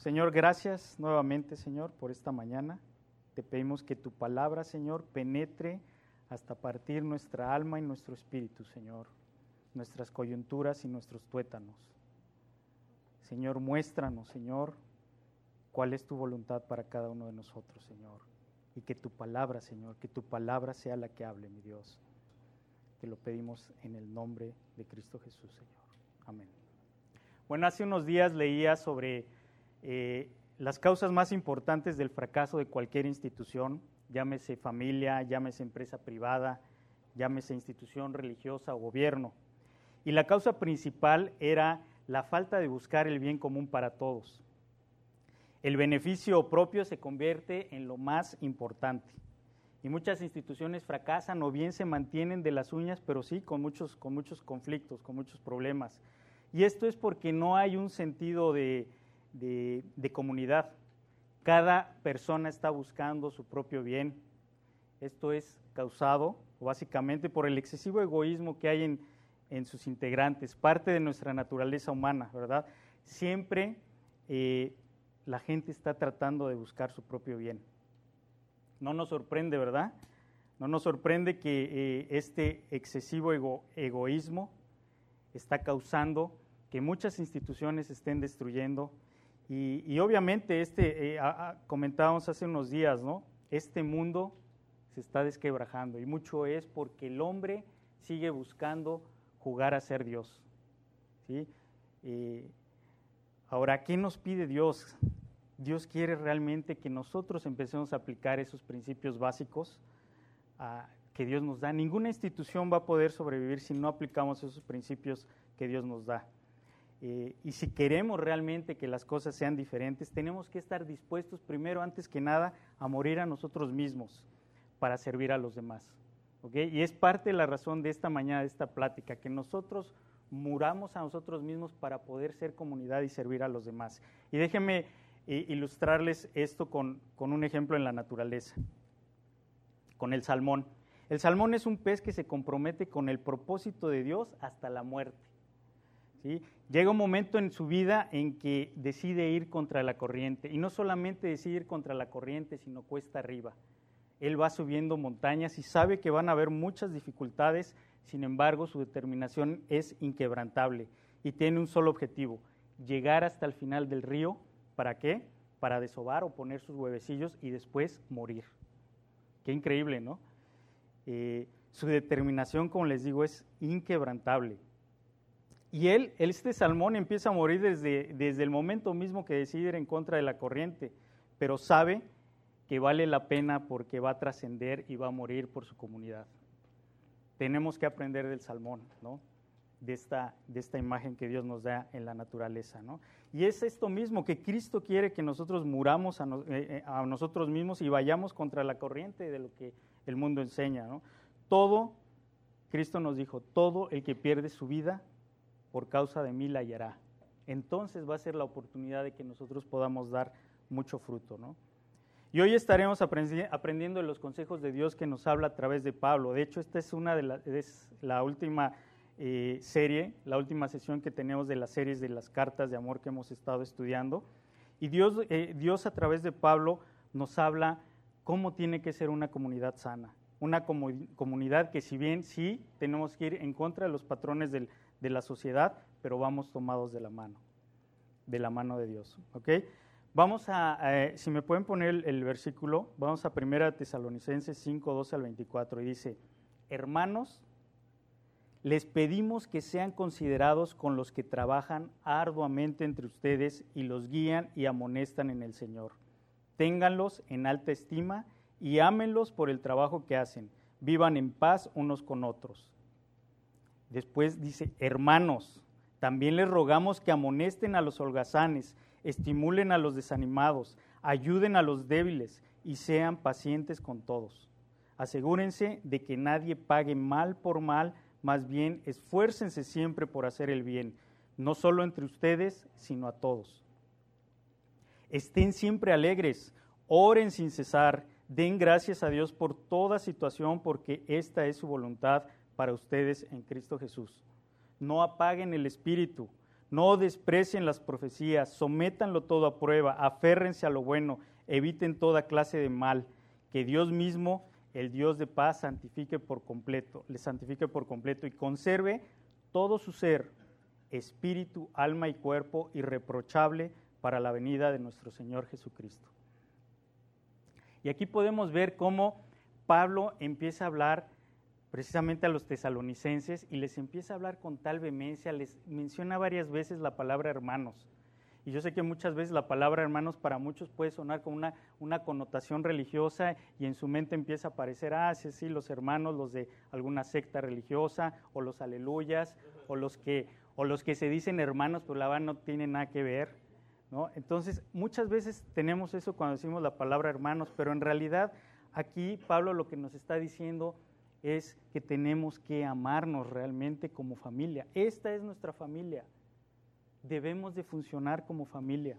Señor, gracias nuevamente, Señor, por esta mañana. Te pedimos que tu palabra, Señor, penetre hasta partir nuestra alma y nuestro espíritu, Señor, nuestras coyunturas y nuestros tuétanos. Señor, muéstranos, Señor, cuál es tu voluntad para cada uno de nosotros, Señor. Y que tu palabra, Señor, que tu palabra sea la que hable, mi Dios. Te lo pedimos en el nombre de Cristo Jesús, Señor. Amén. Bueno, hace unos días leía sobre las causas más importantes del fracaso de cualquier institución, llámese familia, llámese empresa privada, llámese institución religiosa o gobierno. Y la causa principal era la falta de buscar el bien común para todos. El beneficio propio se convierte en lo más importante. Y muchas instituciones fracasan o bien se mantienen de las uñas, pero sí con muchos conflictos, con muchos problemas. Y esto es porque no hay un sentido de comunidad. Cada persona está buscando su propio bien. Esto es causado básicamente por el excesivo egoísmo que hay en sus integrantes, parte de nuestra naturaleza humana, ¿verdad? Siempre la gente está tratando de buscar su propio bien. No nos sorprende, ¿verdad? No nos sorprende que este excesivo egoísmo está causando que muchas instituciones estén destruyendo y obviamente comentábamos hace unos días, ¿no? Este mundo se está desquebrajando y mucho es porque el hombre sigue buscando jugar a ser Dios, ¿sí? Ahora, ¿qué nos pide Dios? Dios quiere realmente que nosotros empecemos a aplicar esos principios básicos que Dios nos da. Ninguna institución va a poder sobrevivir si no aplicamos esos principios que Dios nos da. Y si queremos realmente que las cosas sean diferentes, tenemos que estar dispuestos primero, antes que nada, a morir a nosotros mismos para servir a los demás. ¿Okay? Y es parte de la razón de esta mañana, de esta plática, que nosotros muramos a nosotros mismos para poder ser comunidad y servir a los demás. Y déjenme ilustrarles esto con un ejemplo en la naturaleza, con el salmón. El salmón es un pez que se compromete con el propósito de Dios hasta la muerte. ¿Sí? Llega un momento en su vida en que decide ir contra la corriente, y no solamente decide ir contra la corriente, sino cuesta arriba. Él va subiendo montañas y sabe que van a haber muchas dificultades, sin embargo su determinación es inquebrantable y tiene un solo objetivo: llegar hasta el final del río. ¿Para qué? Para desovar o poner sus huevecillos y después morir. Qué increíble, ¿no? Su determinación, como les digo, es inquebrantable. Y este salmón empieza a morir desde el momento mismo que decide ir en contra de la corriente, pero sabe que vale la pena porque va a trascender y va a morir por su comunidad. Tenemos que aprender del salmón, ¿no? De esta imagen que Dios nos da en la naturaleza, ¿no? Y es esto mismo, que Cristo quiere que nosotros muramos a nosotros mismos y vayamos contra la corriente de lo que el mundo enseña, ¿no? Cristo nos dijo, todo el que pierde su vida por causa de mí la hallará. Entonces va a ser la oportunidad de que nosotros podamos dar mucho fruto, ¿no? Y hoy estaremos aprendiendo de los consejos de Dios que nos habla a través de Pablo. De hecho, esta es la última serie, la última sesión que tenemos de las series de las cartas de amor que hemos estado estudiando. Y Dios a través de Pablo nos habla cómo tiene que ser una comunidad sana. Una comunidad que, si bien sí tenemos que ir en contra de los patrones de la sociedad, pero vamos tomados de la mano de Dios. ¿Ok? Vamos si me pueden poner el versículo, vamos a 1 Tesalonicenses 5, 12 al 24, y dice: hermanos, les pedimos que sean considerados con los que trabajan arduamente entre ustedes y los guían y amonestan en el Señor. Ténganlos en alta estima y ámenlos por el trabajo que hacen. Vivan en paz unos con otros. Después dice: hermanos, también les rogamos que amonesten a los holgazanes, estimulen a los desanimados, ayuden a los débiles y sean pacientes con todos. Asegúrense de que nadie pague mal por mal, más bien esfuércense siempre por hacer el bien, no solo entre ustedes, sino a todos. Estén siempre alegres, oren sin cesar, den gracias a Dios por toda situación, porque esta es su voluntad para ustedes en Cristo Jesús. No apaguen el espíritu, No desprecien las profecías, sométanlo todo a prueba, aférrense a lo bueno, eviten toda clase de mal, que Dios mismo, el Dios de paz, les santifique por completo y conserve todo su ser, espíritu, alma y cuerpo irreprochable para la venida de nuestro Señor Jesucristo. Y aquí podemos ver cómo Pablo empieza a hablar precisamente a los tesalonicenses y les empieza a hablar con tal vehemencia, les menciona varias veces la palabra hermanos. Y yo sé que muchas veces la palabra hermanos para muchos puede sonar como una connotación religiosa y en su mente empieza a aparecer, sí, los hermanos, los de alguna secta religiosa, o los aleluyas, o los que se dicen hermanos, pero la verdad no tienen nada que ver, ¿no? Entonces, muchas veces tenemos eso cuando decimos la palabra hermanos, pero en realidad aquí Pablo lo que nos está diciendo es que tenemos que amarnos realmente como familia. Esta es nuestra familia. Debemos de funcionar como familia.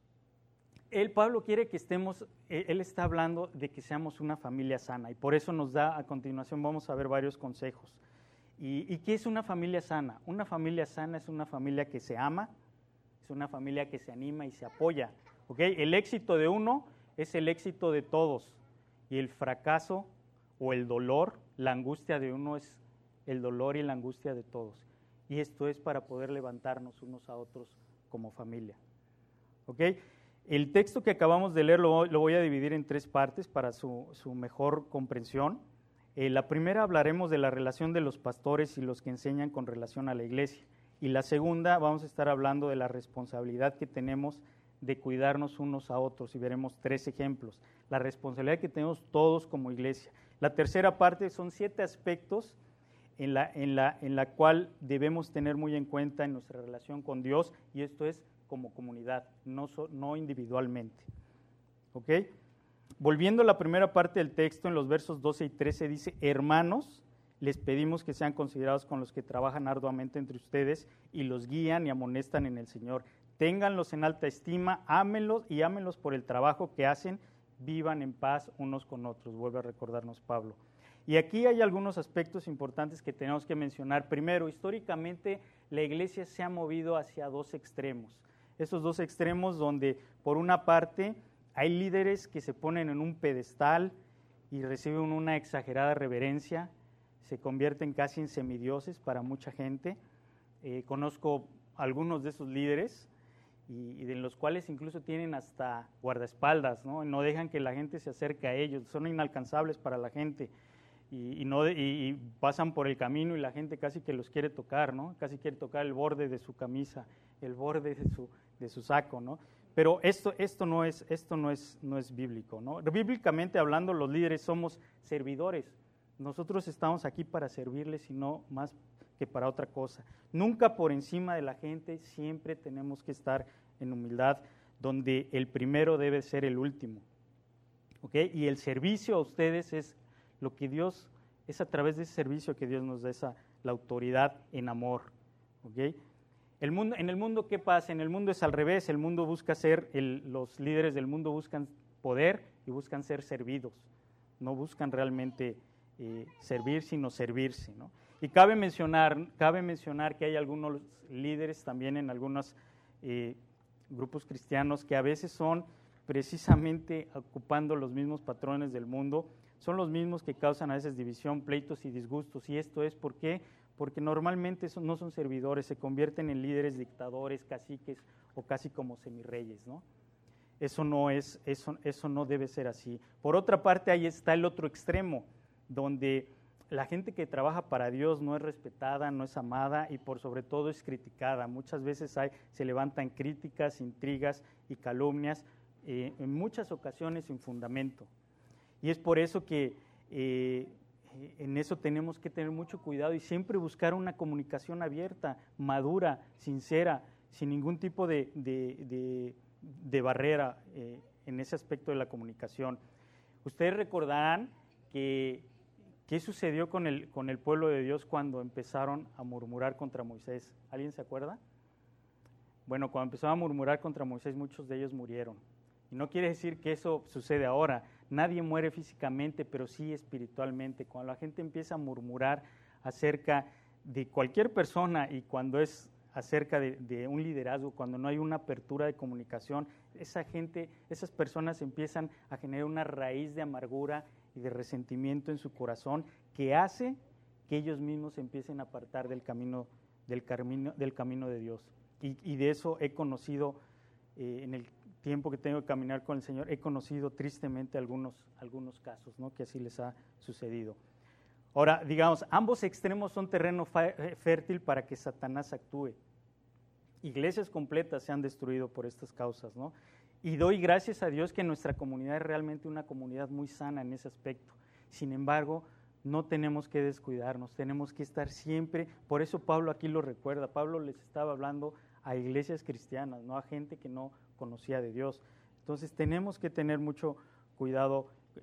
Pablo quiere que él está hablando de que seamos una familia sana y por eso nos da, a continuación vamos a ver varios consejos. ¿Y qué es una familia sana? Una familia sana es una familia que se ama, es una familia que se anima y se apoya. ¿Okay? El éxito de uno es el éxito de todos y el fracaso o el dolor, la angustia de uno es el dolor y la angustia de todos. Y esto es para poder levantarnos unos a otros como familia. ¿Ok? El texto que acabamos de leer lo voy a dividir en 3 partes para su mejor comprensión. La primera hablaremos de la relación de los pastores y los que enseñan con relación a la iglesia. Y la segunda vamos a estar hablando de la responsabilidad que tenemos de cuidarnos unos a otros y veremos 3 ejemplos. La responsabilidad que tenemos todos como iglesia. La tercera parte son 7 aspectos en la cual debemos tener muy en cuenta en nuestra relación con Dios, y esto es como comunidad, no individualmente. ¿Ok? Volviendo a la primera parte del texto, en los versos 12 y 13 dice, hermanos, les pedimos que sean considerados con los que trabajan arduamente entre ustedes y los guían y amonestan en el Señor. Ténganlos en alta estima, ámenlos y ámenlos por el trabajo que hacen, vivan en paz unos con otros, vuelve a recordarnos Pablo. Y aquí hay algunos aspectos importantes que tenemos que mencionar. Primero, históricamente la iglesia se ha movido hacia 2 extremos. Esos 2 extremos donde por una parte hay líderes que se ponen en un pedestal y reciben una exagerada reverencia, se convierten casi en semidioses para mucha gente. Conozco algunos de esos líderes y de los cuales incluso tienen hasta guardaespaldas, ¿no? No dejan que la gente se acerque a ellos, son inalcanzables para la gente. Y pasan por el camino y la gente casi que los quiere tocar, ¿no? Casi quiere tocar el borde de su camisa, el borde de su saco, ¿no? Pero esto no es bíblico, ¿no? Bíblicamente hablando, los líderes somos servidores. Nosotros estamos aquí para servirles y no más que para otra cosa. Nunca por encima de la gente, siempre tenemos que estar en humildad, donde el primero debe ser el último, ¿ok? Y el servicio a ustedes es lo que Dios, es a través de ese servicio que Dios nos da la autoridad en amor. ¿Okay? En el mundo, ¿qué pasa? En el mundo es al revés, el mundo busca los líderes del mundo buscan poder y buscan ser servidos, no buscan realmente servir, sino servirse, ¿no? Y cabe mencionar que hay algunos líderes también en algunos grupos cristianos que a veces son precisamente ocupando los mismos patrones del mundo, son los mismos que causan a veces división, pleitos y disgustos. ¿Y esto es por qué? Porque normalmente no son servidores, se convierten en líderes, dictadores, caciques o casi como semirreyes, ¿no? Eso no debe ser así. Por otra parte, ahí está el otro extremo, donde la gente que trabaja para Dios no es respetada, no es amada y por sobre todo es criticada. Muchas veces se levantan críticas, intrigas y calumnias, en muchas ocasiones sin fundamento. Y es por eso que en eso tenemos que tener mucho cuidado y siempre buscar una comunicación abierta, madura, sincera, sin ningún tipo de barrera en ese aspecto de la comunicación. Ustedes recordarán qué sucedió con el pueblo de Dios cuando empezaron a murmurar contra Moisés. ¿Alguien se acuerda? Bueno, cuando empezaron a murmurar contra Moisés, muchos de ellos murieron. Y no quiere decir que eso sucede ahora. Nadie muere físicamente, pero sí espiritualmente. Cuando la gente empieza a murmurar acerca de cualquier persona y cuando es acerca de un liderazgo, cuando no hay una apertura de comunicación, esas personas empiezan a generar una raíz de amargura y de resentimiento en su corazón que hace que ellos mismos empiecen a apartar del camino de Dios. Y de eso he conocido, en el tiempo que tengo que caminar con el Señor, he conocido tristemente algunos casos, ¿no?, que así les ha sucedido. Ahora, digamos, ambos extremos son terreno fértil para que Satanás actúe. Iglesias completas se han destruido por estas causas, ¿no? Y doy gracias a Dios que nuestra comunidad es realmente una comunidad muy sana en ese aspecto. Sin embargo, no tenemos que descuidarnos, tenemos que estar siempre, por eso Pablo aquí lo recuerda, Pablo les estaba hablando a iglesias cristianas, no a gente que no conocía de Dios. Entonces tenemos que tener mucho cuidado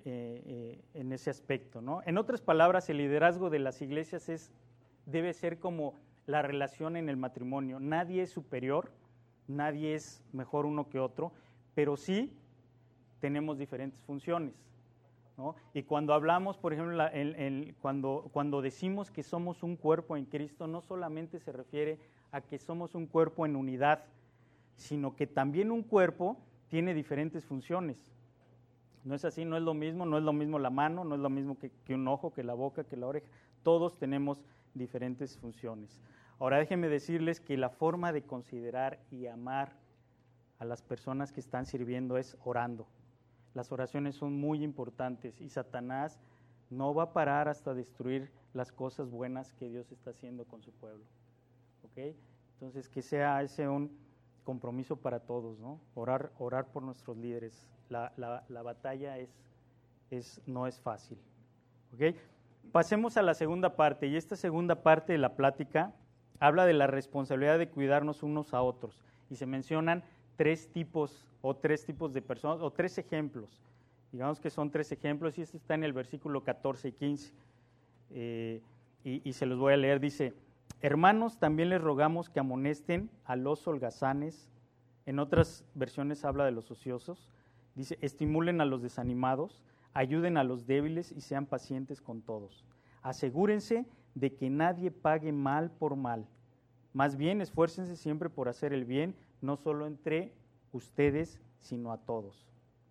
en ese aspecto, ¿no? En otras palabras, el liderazgo de las iglesias debe ser como la relación en el matrimonio. Nadie es superior, nadie es mejor uno que otro, pero sí tenemos diferentes funciones, ¿no? Y cuando hablamos, por ejemplo, cuando decimos que somos un cuerpo en Cristo, no solamente se refiere a que somos un cuerpo en unidad, sino que también un cuerpo tiene diferentes funciones. No es así, no es lo mismo la mano, no es lo mismo que un ojo, que la boca, que la oreja. Todos tenemos diferentes funciones. Ahora déjenme decirles que la forma de considerar y amar a las personas que están sirviendo es orando. Las oraciones son muy importantes y Satanás no va a parar hasta destruir las cosas buenas que Dios está haciendo con su pueblo. ¿Ok? Entonces, que sea ese un compromiso para todos, ¿no? Orar por nuestros líderes. La batalla no es fácil. ¿Ok? Pasemos a la segunda parte, y esta segunda parte de la plática habla de la responsabilidad de cuidarnos unos a otros, y se mencionan tres tipos de personas, o tres ejemplos. Digamos que son tres ejemplos, y esto está en el versículo 14 y 15, y se los voy a leer. Dice: hermanos, también les rogamos que amonesten a los holgazanes. En otras versiones habla de los ociosos. Dice: estimulen a los desanimados, ayuden a los débiles y sean pacientes con todos. Asegúrense de que nadie pague mal por mal. Más bien, esfuércense siempre por hacer el bien, no solo entre ustedes, sino a todos.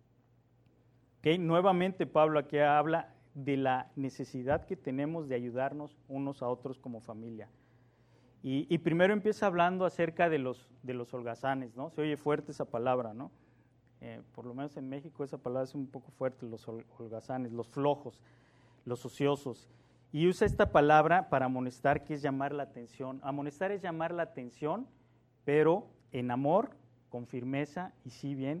¿Okay? Nuevamente Pablo aquí habla de la necesidad que tenemos de ayudarnos unos a otros como familia. Y primero empieza hablando acerca de los holgazanes, ¿no? Se oye fuerte esa palabra, ¿no? Por lo menos en México esa palabra es un poco fuerte, los holgazanes, los flojos, los ociosos. Y usa esta palabra para amonestar, que es llamar la atención. Amonestar es llamar la atención, pero en amor, con firmeza y sí bien,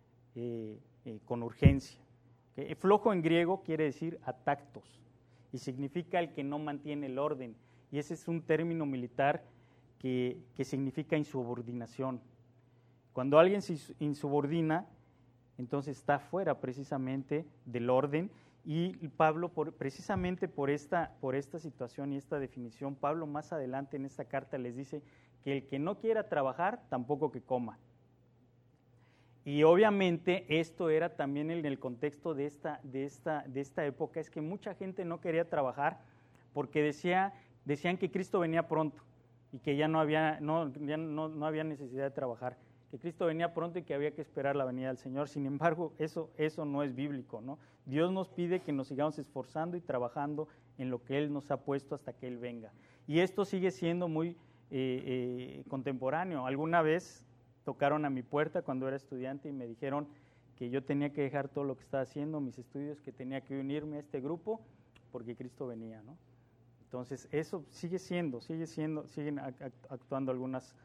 con urgencia. ¿Okay? Flojo en griego quiere decir atactos y significa el que no mantiene el orden. Y ese es un término militar que significa insubordinación. Cuando alguien se insubordina, entonces está fuera precisamente del orden. Y Pablo, precisamente por esta situación y esta definición, Pablo más adelante en esta carta les dice que el que no quiera trabajar, tampoco que coma. Y obviamente esto era también en el contexto de esta época, es que mucha gente no quería trabajar porque decían que Cristo venía pronto y que ya no había necesidad de trabajar, que Cristo venía pronto y que había que esperar la venida del Señor. Sin embargo, eso no es bíblico, ¿no? Dios nos pide que nos sigamos esforzando y trabajando en lo que Él nos ha puesto hasta que Él venga. Y esto sigue siendo muy contemporáneo. Alguna vez tocaron a mi puerta cuando era estudiante y me dijeron que yo tenía que dejar todo lo que estaba haciendo, mis estudios, que tenía que unirme a este grupo porque Cristo venía, ¿no? Entonces, eso siguen actuando algunas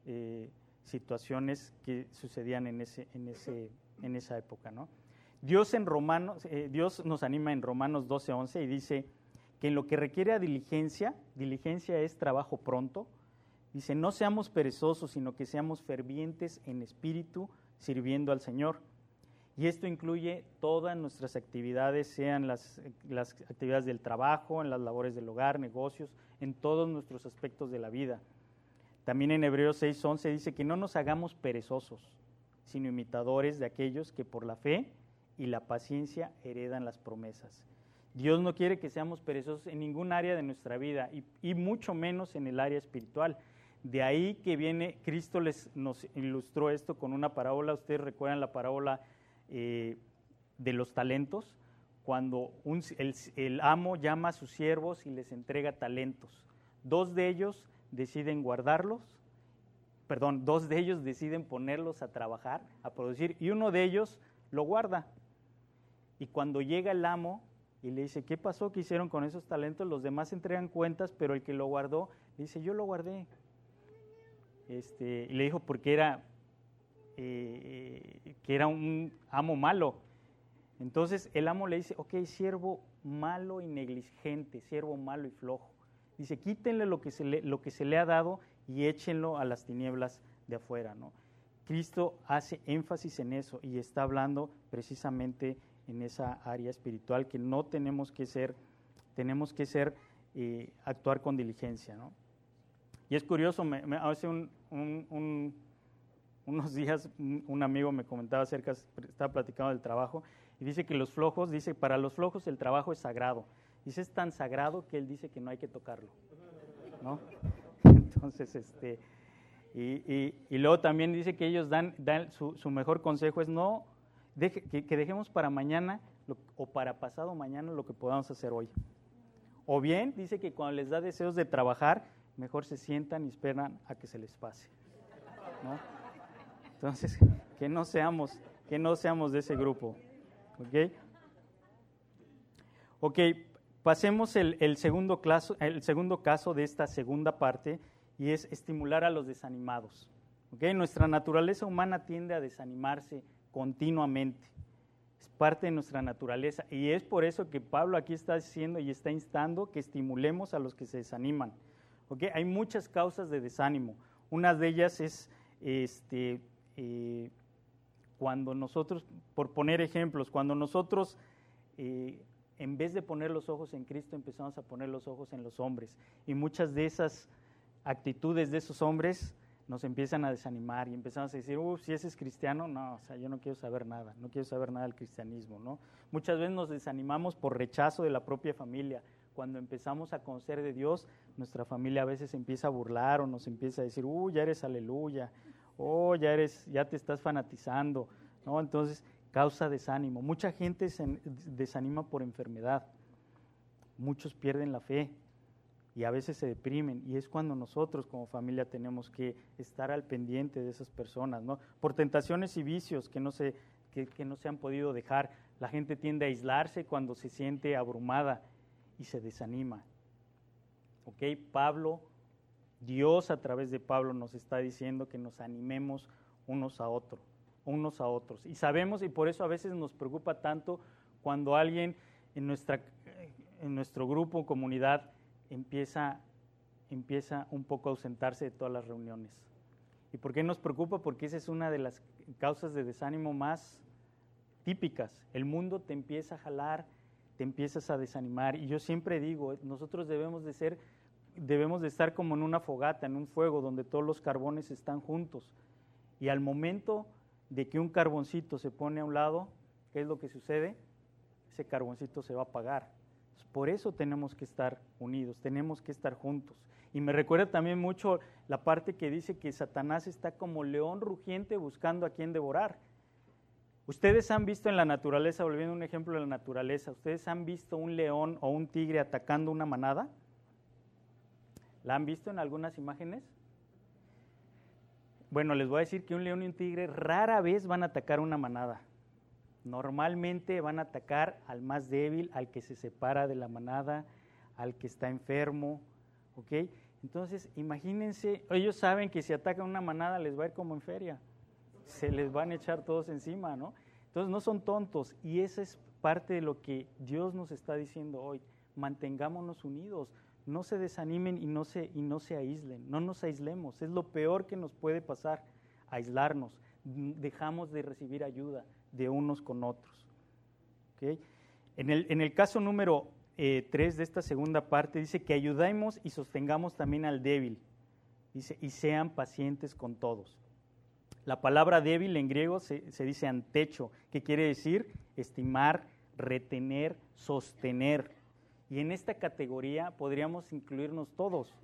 situaciones que sucedían en esa época, ¿no? Dios nos anima en Romanos 12:11 y dice que en lo que requiere a diligencia es trabajo pronto. Dice: no seamos perezosos, sino que seamos fervientes en espíritu, sirviendo al Señor. Y esto incluye todas nuestras actividades, sean las actividades del trabajo, en las labores del hogar, negocios, en todos nuestros aspectos de la vida. También en Hebreos 6:11 dice que no nos hagamos perezosos, sino imitadores de aquellos que por la fe y la paciencia heredan las promesas. Dios no quiere que seamos perezosos en ningún área de nuestra vida y mucho menos en el área espiritual. De ahí que viene, Cristo nos ilustró esto con una parábola. Ustedes recuerdan la parábola de los talentos, cuando el amo llama a sus siervos y les entrega talentos. Dos de ellos deciden ponerlos a trabajar, a producir, y uno de ellos lo guarda. Y cuando llega el amo y le dice, ¿qué pasó? ¿Qué hicieron con esos talentos? Los demás entregan cuentas, pero el que lo guardó dice, yo lo guardé. Y le dijo porque era un amo malo. Entonces el amo le dice, ok, siervo malo y negligente, siervo malo y flojo. Dice, quítenle lo que se le ha dado y échenlo a las tinieblas de afuera, ¿no? Cristo hace énfasis en eso y está hablando precisamente en esa área espiritual que no tenemos que actuar con diligencia, ¿no? Y es curioso, hace unos días un amigo me comentaba estaba platicando del trabajo, y dice que para los flojos el trabajo es sagrado. Dice, es tan sagrado que él dice que no hay que tocarlo, ¿no? Entonces, y luego también dice que ellos dan su mejor consejo es que dejemos para mañana o para pasado mañana lo que podamos hacer hoy. O bien, dice que cuando les da deseos de trabajar, mejor se sientan y esperan a que se les pase, ¿no? Entonces, que no seamos de ese grupo, ¿ok? Ok, pasemos el segundo caso de esta segunda parte, y es estimular a los desanimados. ¿Okay? Nuestra naturaleza humana tiende a desanimarse continuamente. Es parte de nuestra naturaleza, y es por eso que Pablo aquí está diciendo y está instando que estimulemos a los que se desaniman. ¿Okay? Hay muchas causas de desánimo. Una de ellas es cuando nosotros, por poner ejemplos, cuando nosotros en vez de poner los ojos en Cristo empezamos a poner los ojos en los hombres, y muchas de esas actitudes de esos hombres nos empiezan a desanimar y empezamos a decir, si ese es cristiano, no, o sea, yo no quiero saber nada del cristianismo, ¿no? Muchas veces nos desanimamos por rechazo de la propia familia. Cuando empezamos a conocer de Dios, nuestra familia a veces empieza a burlar o nos empieza a decir, ya eres aleluya, ya te estás fanatizando, ¿no? Entonces, causa desánimo. Mucha gente se desanima por enfermedad, muchos pierden la fe y a veces se deprimen, y es cuando nosotros como familia tenemos que estar al pendiente de esas personas, ¿no? Por tentaciones y vicios que no se han podido dejar. La gente tiende a aislarse cuando se siente abrumada y se desanima. ¿Ok? Dios a través de Pablo nos está diciendo que nos animemos unos a otros. Y sabemos, y por eso a veces nos preocupa tanto cuando alguien en nuestro grupo, comunidad, empieza un poco a ausentarse de todas las reuniones. ¿Y por qué nos preocupa? Porque esa es una de las causas de desánimo más típicas. El mundo te empieza a jalar, te empiezas a desanimar, y yo siempre digo, nosotros debemos de estar como en una fogata, en un fuego donde todos los carbones están juntos, y al momento de que un carboncito se pone a un lado, ¿qué es lo que sucede? Ese carboncito se va a apagar. Por eso tenemos que estar unidos, tenemos que estar juntos. Y me recuerda también mucho la parte que dice que Satanás está como león rugiente buscando a quien devorar. Ustedes han visto en la naturaleza, volviendo a un ejemplo de la naturaleza, ¿ustedes han visto un león o un tigre atacando una manada? ¿La han visto en algunas imágenes? Bueno, les voy a decir que un león y un tigre rara vez van a atacar una manada. Normalmente van a atacar al más débil, al que se separa de la manada, al que está enfermo, ¿ok? Entonces, imagínense, ellos saben que si atacan una manada les va a ir como en feria, se les van a echar todos encima, ¿no? Entonces, no son tontos, y esa es parte de lo que Dios nos está diciendo hoy. Mantengámonos unidos, no se desanimen y no se aíslen, no nos aislemos, es lo peor que nos puede pasar, aislarnos, dejamos de recibir ayuda de unos con otros. ¿Okay? En el caso número 3 de esta segunda parte dice que ayudemos y sostengamos también al débil, dice, y sean pacientes con todos. La palabra débil en griego se dice antecho, que quiere decir estimar, retener, sostener. Y en esta categoría podríamos incluirnos todos.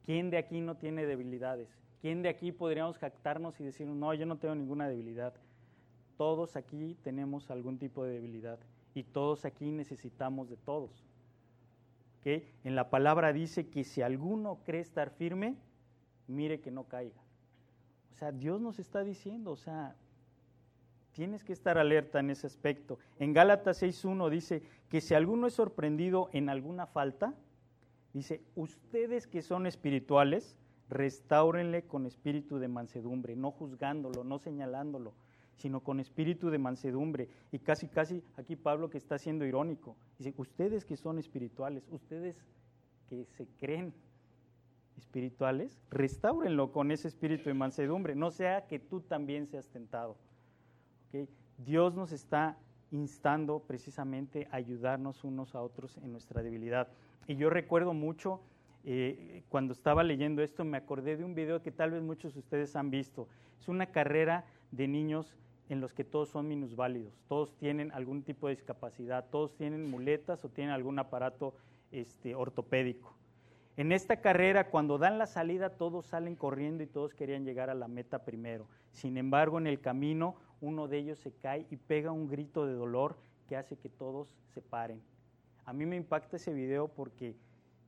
¿Quién de aquí no tiene debilidades? ¿Quién de aquí podríamos jactarnos y decir, no, yo no tengo ninguna debilidad? Todos aquí tenemos algún tipo de debilidad y todos aquí necesitamos de todos. ¿Okay? En la palabra dice que si alguno cree estar firme, mire que no caiga. O sea, Dios nos está diciendo, o sea, tienes que estar alerta en ese aspecto. En Gálatas 6:1 dice que si alguno es sorprendido en alguna falta, dice, ustedes que son espirituales, restáurenle con espíritu de mansedumbre, no juzgándolo, no señalándolo, sino con espíritu de mansedumbre. Y casi aquí Pablo, que está siendo irónico, dice, ustedes que son espirituales, ustedes que se creen espirituales, restáurenlo con ese espíritu de mansedumbre, no sea que tú también seas tentado. ¿Okay? Dios nos está instando precisamente a ayudarnos unos a otros en nuestra debilidad. Y yo recuerdo mucho, cuando estaba leyendo esto, me acordé de un video que tal vez muchos de ustedes han visto. Es una carrera de niños en los que todos son minusválidos, todos tienen algún tipo de discapacidad, todos tienen muletas o tienen algún aparato ortopédico. En esta carrera, cuando dan la salida, todos salen corriendo y todos querían llegar a la meta primero. Sin embargo, en el camino, uno de ellos se cae y pega un grito de dolor que hace que todos se paren. A mí me impacta ese video porque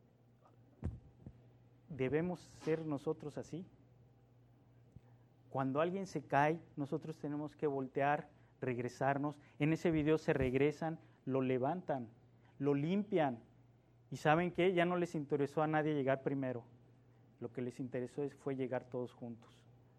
debemos ser nosotros así. Cuando alguien se cae, nosotros tenemos que voltear, regresarnos. En ese video se regresan, lo levantan, lo limpian. ¿Y saben qué? Ya no les interesó a nadie llegar primero. Lo que les interesó fue llegar todos juntos.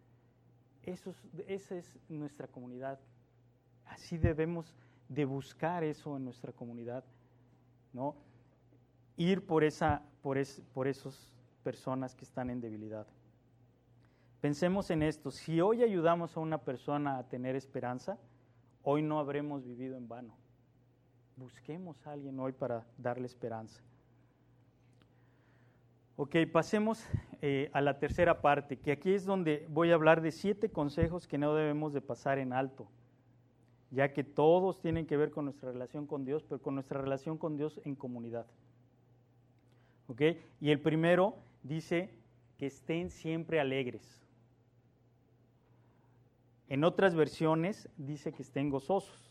Esa es nuestra comunidad. Así debemos de buscar eso en nuestra comunidad, ¿no? Ir por esas personas que están en debilidad. Pensemos en esto. Si hoy ayudamos a una persona a tener esperanza, hoy no habremos vivido en vano. Busquemos a alguien hoy para darle esperanza. Ok, pasemos a la tercera parte, que aquí es donde voy a hablar de 7 consejos que no debemos de pasar en alto, ya que todos tienen que ver con nuestra relación con Dios, pero con nuestra relación con Dios en comunidad. Ok, y el primero dice que estén siempre alegres. En otras versiones dice que estén gozosos.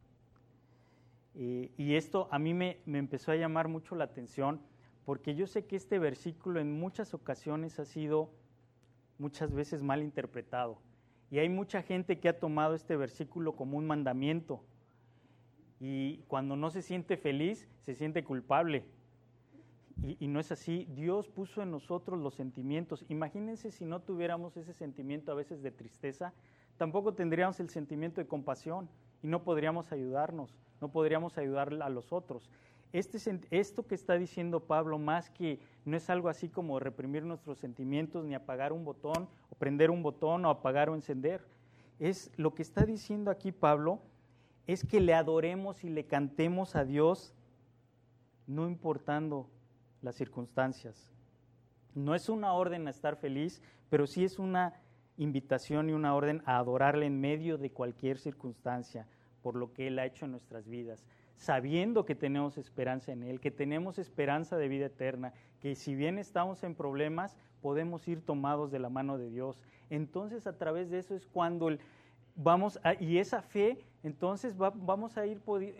Y esto a mí me empezó a llamar mucho la atención, porque yo sé que este versículo en muchas ocasiones ha sido muchas veces mal interpretado. Y hay mucha gente que ha tomado este versículo como un mandamiento. Y cuando no se siente feliz, se siente culpable. Y no es así. Dios puso en nosotros los sentimientos. Imagínense si no tuviéramos ese sentimiento a veces de tristeza, tampoco tendríamos el sentimiento de compasión y no podríamos ayudarnos, no podríamos ayudar a los otros. Esto que está diciendo Pablo, más que no es algo así como reprimir nuestros sentimientos, ni apagar un botón, o prender un botón, o apagar o encender. Es lo que está diciendo aquí Pablo, es que le adoremos y le cantemos a Dios, no importando las circunstancias. No es una orden a estar feliz, pero sí es una invitación y una orden a adorarle en medio de cualquier circunstancia, por lo que Él ha hecho en nuestras vidas, sabiendo que tenemos esperanza en Él, que tenemos esperanza de vida eterna, que si bien estamos en problemas, podemos ir tomados de la mano de Dios. Entonces, a través de eso es cuando y esa fe, entonces vamos a ir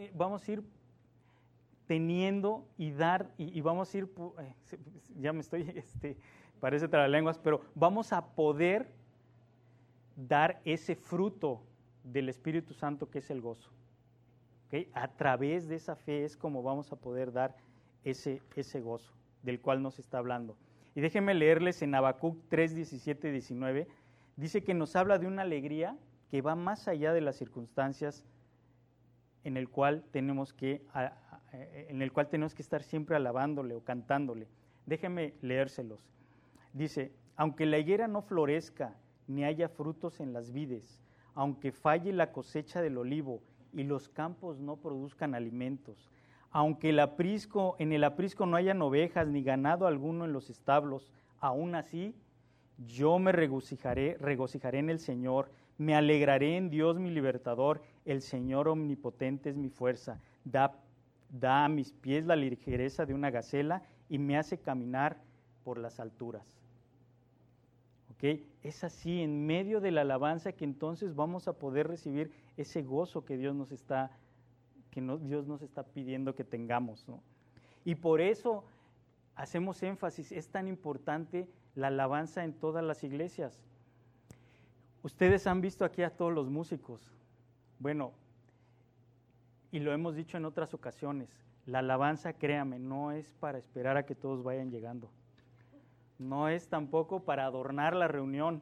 teniendo y dar, y vamos a ir, ya me estoy, parece trabalenguas, pero vamos a poder dar ese fruto del Espíritu Santo que es el gozo. ¿Okay? A través de esa fe es como vamos a poder dar ese gozo del cual nos está hablando. Y déjenme leerles en Habacuc 3, 17 y 19, dice que nos habla de una alegría que va más allá de las circunstancias en el cual tenemos que estar siempre alabándole o cantándole. Déjenme leérselos. Dice, aunque la higuera no florezca, ni haya frutos en las vides, aunque falle la cosecha del olivo y los campos no produzcan alimentos, aunque en el aprisco no hayan ovejas ni ganado alguno en los establos, aún así yo me regocijaré en el Señor, me alegraré en Dios mi libertador, el Señor omnipotente es mi fuerza, da a mis pies la ligereza de una gacela y me hace caminar por las alturas. ¿Ok? Es así, en medio de la alabanza, que entonces vamos a poder recibir ese gozo que Dios nos está pidiendo que tengamos, ¿no? Y por eso hacemos énfasis, es tan importante la alabanza en todas las iglesias. Ustedes han visto aquí a todos los músicos. Bueno, y lo hemos dicho en otras ocasiones, la alabanza, créame, no es para esperar a que todos vayan llegando. No es tampoco para adornar la reunión,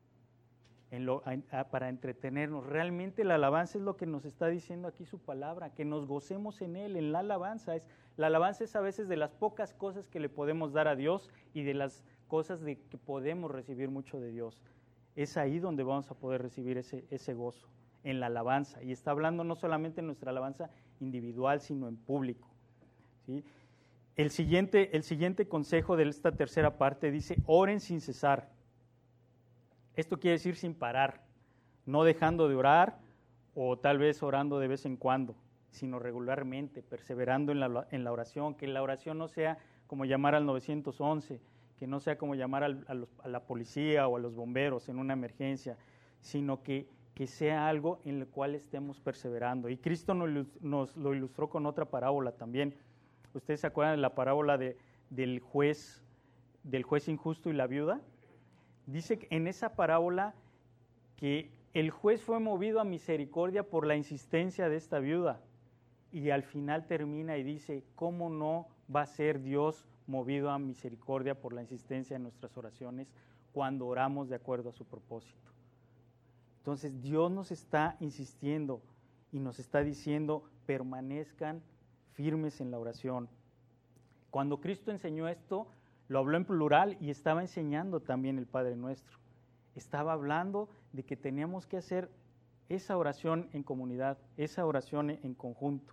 para entretenernos. Realmente la alabanza es lo que nos está diciendo aquí su palabra, que nos gocemos en Él, en la alabanza. La alabanza es a veces de las pocas cosas que le podemos dar a Dios y de las cosas de que podemos recibir mucho de Dios. Es ahí donde vamos a poder recibir ese gozo, en la alabanza. Y está hablando no solamente en nuestra alabanza individual, sino en público, ¿sí? El siguiente consejo de esta tercera parte dice, oren sin cesar. Esto quiere decir sin parar, no dejando de orar o tal vez orando de vez en cuando, sino regularmente, perseverando en la oración, que la oración no sea como llamar al 911, que no sea como llamar a la policía o a los bomberos en una emergencia, sino que sea algo en el cual estemos perseverando. Y Cristo nos lo ilustró con otra parábola también. ¿Ustedes se acuerdan de la parábola del juez injusto y la viuda? Dice en esa parábola que el juez fue movido a misericordia por la insistencia de esta viuda. Y al final termina y dice, ¿cómo no va a ser Dios movido a misericordia por la insistencia de nuestras oraciones cuando oramos de acuerdo a su propósito? Entonces Dios nos está insistiendo y nos está diciendo, permanezcan firmes en la oración. Cuando Cristo enseñó esto, lo habló en plural y estaba enseñando también el Padre Nuestro. Estaba hablando de que teníamos que hacer esa oración en comunidad, esa oración en conjunto.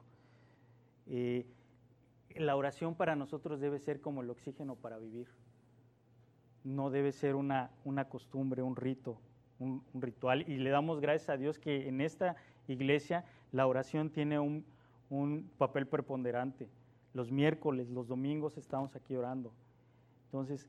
La oración para nosotros debe ser como el oxígeno para vivir. No debe ser una costumbre, un rito, un ritual. Y le damos gracias a Dios que en esta iglesia la oración tiene un papel preponderante. Los miércoles, los domingos estamos aquí orando. Entonces,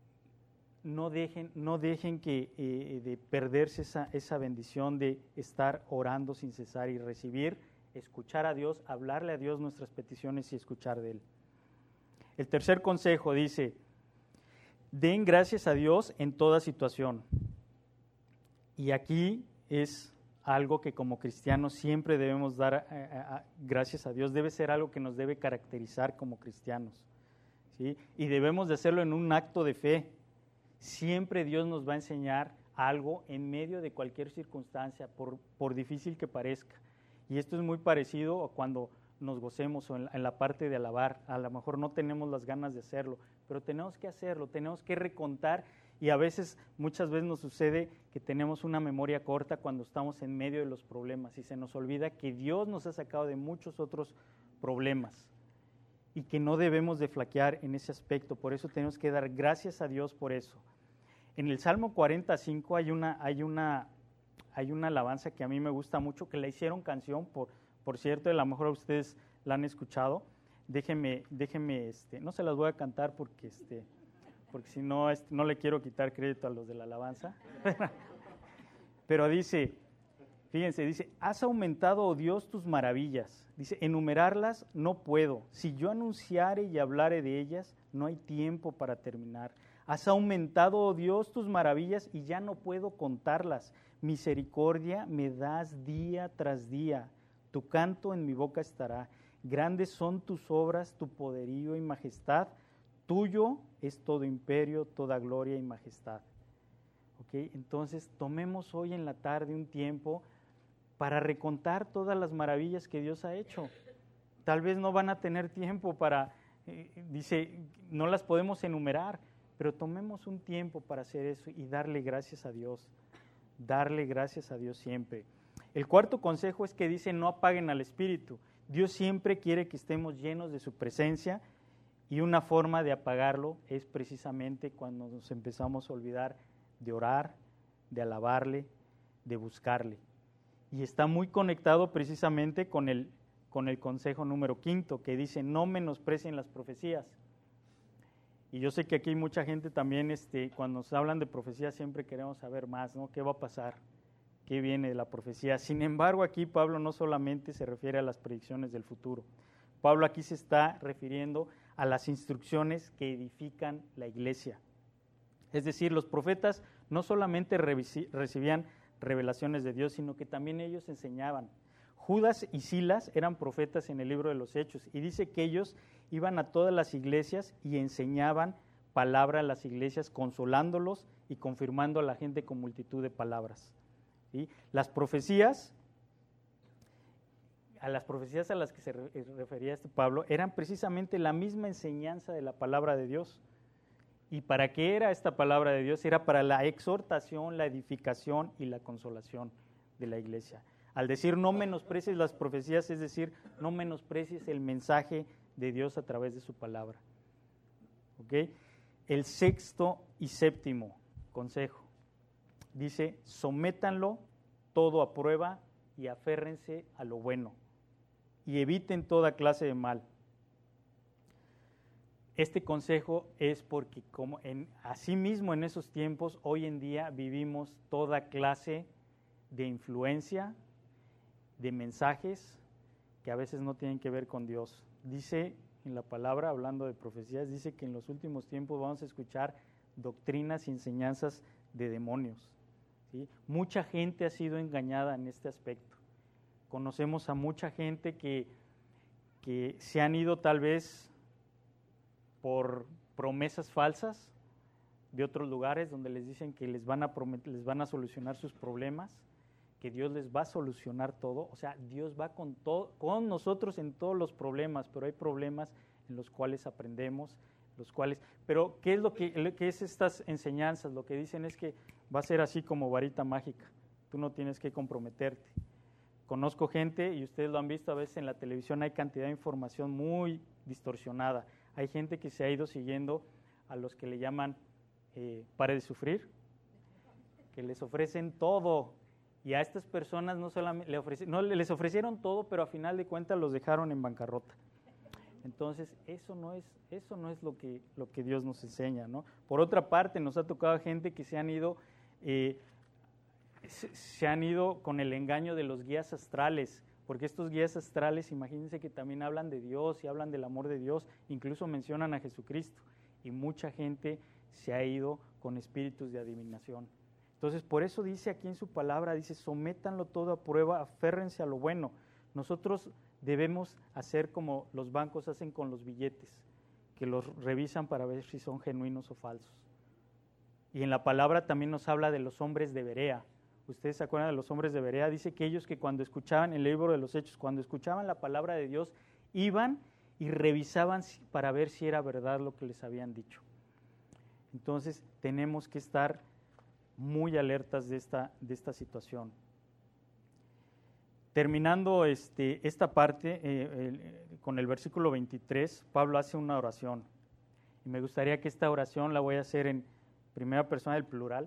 no dejen que de perderse esa bendición de estar orando sin cesar y recibir, escuchar a Dios, hablarle a Dios nuestras peticiones y escuchar de Él. El tercer consejo dice, den gracias a Dios en toda situación. Y aquí es algo que como cristianos siempre debemos dar gracias a Dios, debe ser algo que nos debe caracterizar como cristianos, ¿sí? Y debemos de hacerlo en un acto de fe. Siempre Dios nos va a enseñar algo en medio de cualquier circunstancia, por difícil que parezca. Y esto es muy parecido a cuando nos gocemos o en la parte de alabar. A lo mejor no tenemos las ganas de hacerlo, pero tenemos que hacerlo, tenemos que recontar. Y muchas veces nos sucede que tenemos una memoria corta cuando estamos en medio de los problemas y se nos olvida que Dios nos ha sacado de muchos otros problemas y que no debemos de flaquear en ese aspecto. Por eso tenemos que dar gracias a Dios por eso. En el Salmo 45 hay una alabanza que a mí me gusta mucho, que la hicieron canción, por cierto, a lo mejor ustedes la han escuchado. Déjenme, no se las voy a cantar porque si no, no le quiero quitar crédito a los de la alabanza. Pero dice, has aumentado, oh Dios, tus maravillas. Dice, enumerarlas no puedo. Si yo anunciare y hablare de ellas, no hay tiempo para terminar. Has aumentado, oh Dios, tus maravillas y ya no puedo contarlas. Misericordia me das día tras día. Tu canto en mi boca estará. Grandes son tus obras, tu poderío y majestad. Tuyo es todo imperio, toda gloria y majestad. ¿Okay? Entonces, tomemos hoy en la tarde un tiempo para recontar todas las maravillas que Dios ha hecho. Tal vez no van a tener tiempo no las podemos enumerar, pero tomemos un tiempo para hacer eso y darle gracias a Dios. Darle gracias a Dios siempre. El cuarto consejo es que dice, no apaguen al Espíritu. Dios siempre quiere que estemos llenos de su presencia. Y una forma de apagarlo es precisamente cuando nos empezamos a olvidar de orar, de alabarle, de buscarle. Y está muy conectado precisamente con el consejo número 5, que dice, no menosprecien las profecías. Y yo sé que aquí hay mucha gente también, cuando nos hablan de profecía siempre queremos saber más, ¿no? ¿Qué va a pasar? ¿Qué viene de la profecía? Sin embargo, aquí Pablo no solamente se refiere a las predicciones del futuro. Pablo aquí se está refiriendo a las instrucciones que edifican la iglesia. Es decir, los profetas no solamente recibían revelaciones de Dios, sino que también ellos enseñaban. Judas y Silas eran profetas en el libro de los Hechos, y dice que ellos iban a todas las iglesias y enseñaban palabra a las iglesias, consolándolos y confirmando a la gente con multitud de palabras. ¿Sí? Las profecías a las que se refería Pablo eran precisamente la misma enseñanza de la palabra de Dios. ¿Y para qué era esta palabra de Dios? Era para la exhortación, la edificación y la consolación de la iglesia. Al decir no menosprecies las profecías, es decir, no menosprecies el mensaje de Dios a través de su palabra. ¿Okay? El sexto y séptimo consejo dice: sométanlo todo a prueba y aférrense a lo bueno y eviten toda clase de mal. Este consejo es porque asimismo en esos tiempos, hoy en día vivimos toda clase de influencia, de mensajes que a veces no tienen que ver con Dios. Dice en la palabra, hablando de profecías, dice que en los últimos tiempos vamos a escuchar doctrinas y enseñanzas de demonios. ¿Sí? Mucha gente ha sido engañada en este aspecto. Conocemos a mucha gente que se han ido tal vez por promesas falsas de otros lugares donde les dicen que les van a solucionar sus problemas, que Dios les va a solucionar todo. O sea, Dios va con nosotros en todos los problemas, pero hay problemas en los cuales aprendemos, pero ¿qué es estas enseñanzas? Lo que dicen es que va a ser así como varita mágica, tú no tienes que comprometerte. Conozco gente, y ustedes lo han visto a veces en la televisión, hay cantidad de información muy distorsionada. Hay gente que se ha ido siguiendo a los que le llaman pare de sufrir, que les ofrecen todo, y a estas personas no solamente les ofrecieron todo, pero a final de cuentas los dejaron en bancarrota. Entonces, eso no es lo que Dios nos enseña, ¿no? Por otra parte, nos ha tocado gente que se han ido con el engaño de los guías astrales, porque estos guías astrales, imagínense que también hablan de Dios y hablan del amor de Dios, incluso mencionan a Jesucristo, y mucha gente se ha ido con espíritus de adivinación. Entonces, por eso dice aquí en su palabra, dice, sométanlo todo a prueba, aférrense a lo bueno. Nosotros debemos hacer como los bancos hacen con los billetes, que los revisan para ver si son genuinos o falsos. Y en la palabra también nos habla de los hombres de Berea. Ustedes se acuerdan de los hombres de Berea, dice que ellos que cuando escuchaban el libro de los Hechos, cuando escuchaban la palabra de Dios, iban y revisaban para ver si era verdad lo que les habían dicho. Entonces tenemos que estar muy alertas de esta situación. Terminando esta parte, con el versículo 23, Pablo hace una oración. Y me gustaría que esta oración la voy a hacer en primera persona del plural.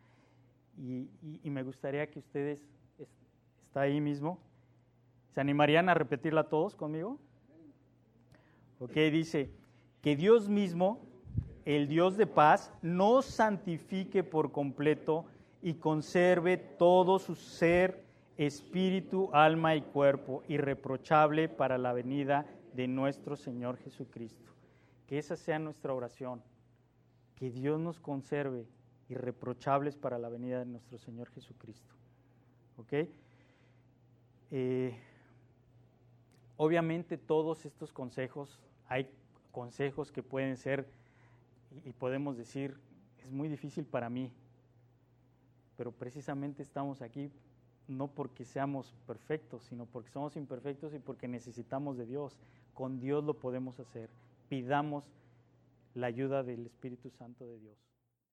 Y me gustaría que ustedes, está ahí mismo, ¿se animarían a repetirla todos conmigo? Ok, dice, que Dios mismo, el Dios de paz, nos santifique por completo y conserve todo su ser, espíritu, alma y cuerpo, irreprochable para la venida de nuestro Señor Jesucristo. Que esa sea nuestra oración, que Dios nos conserve irreprochables para la venida de nuestro Señor Jesucristo. ¿Ok? Obviamente todos estos consejos, hay consejos que pueden ser, y podemos decir, es muy difícil para mí, pero precisamente estamos aquí no porque seamos perfectos, sino porque somos imperfectos y porque necesitamos de Dios. Con Dios lo podemos hacer. Pidamos la ayuda del Espíritu Santo de Dios.